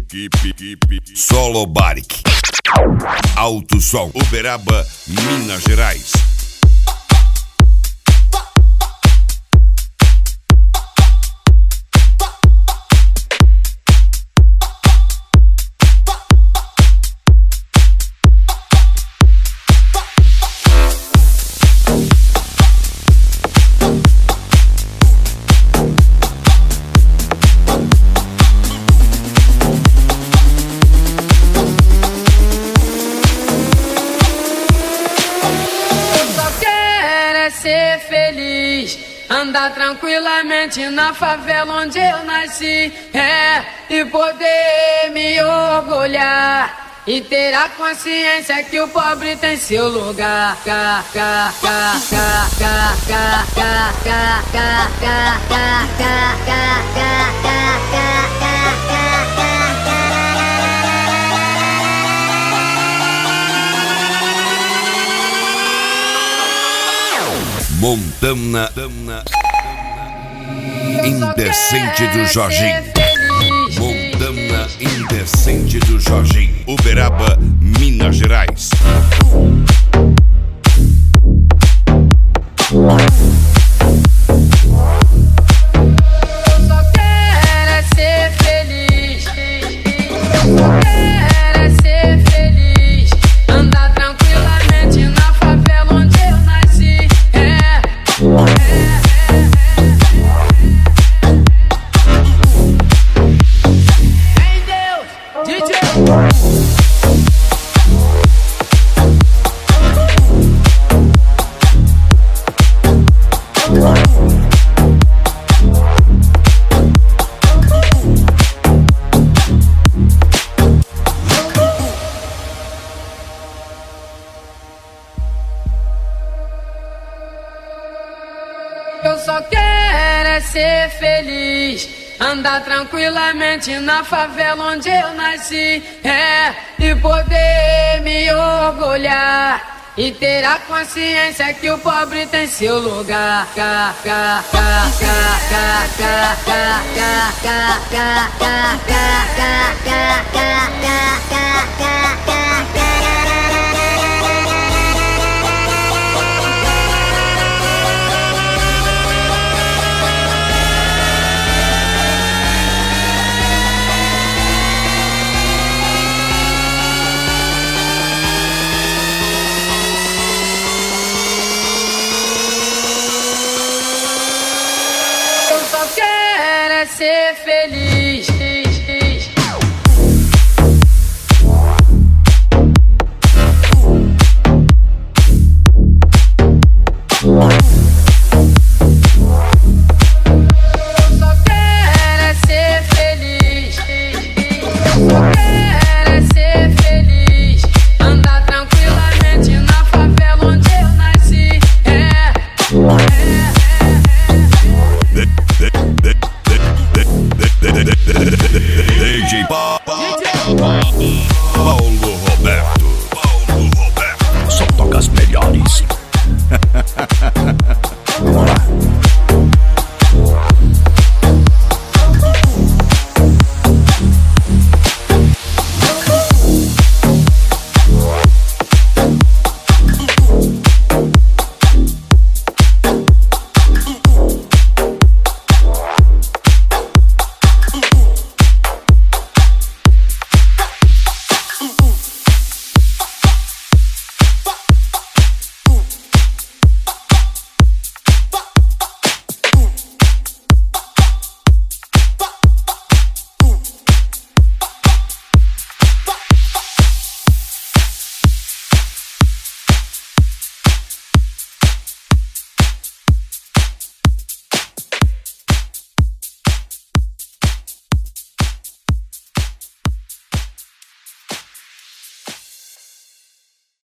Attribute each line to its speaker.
Speaker 1: Solo Baric. Alto Som. Uberaba, Minas Gerais.
Speaker 2: Ser feliz, andar tranquilamente na favela onde eu nasci, e poder me orgulhar e ter a consciência que o pobre tem seu lugar.
Speaker 1: Montana Indecente do Jorginho. Montana Indecente do Jorginho. Uberaba, Minas Gerais.
Speaker 2: Eu só quero é ser feliz, andar tranquilamente na favela onde eu nasci, e poder me orgulhar e ter a consciência que o pobre tem seu lugar.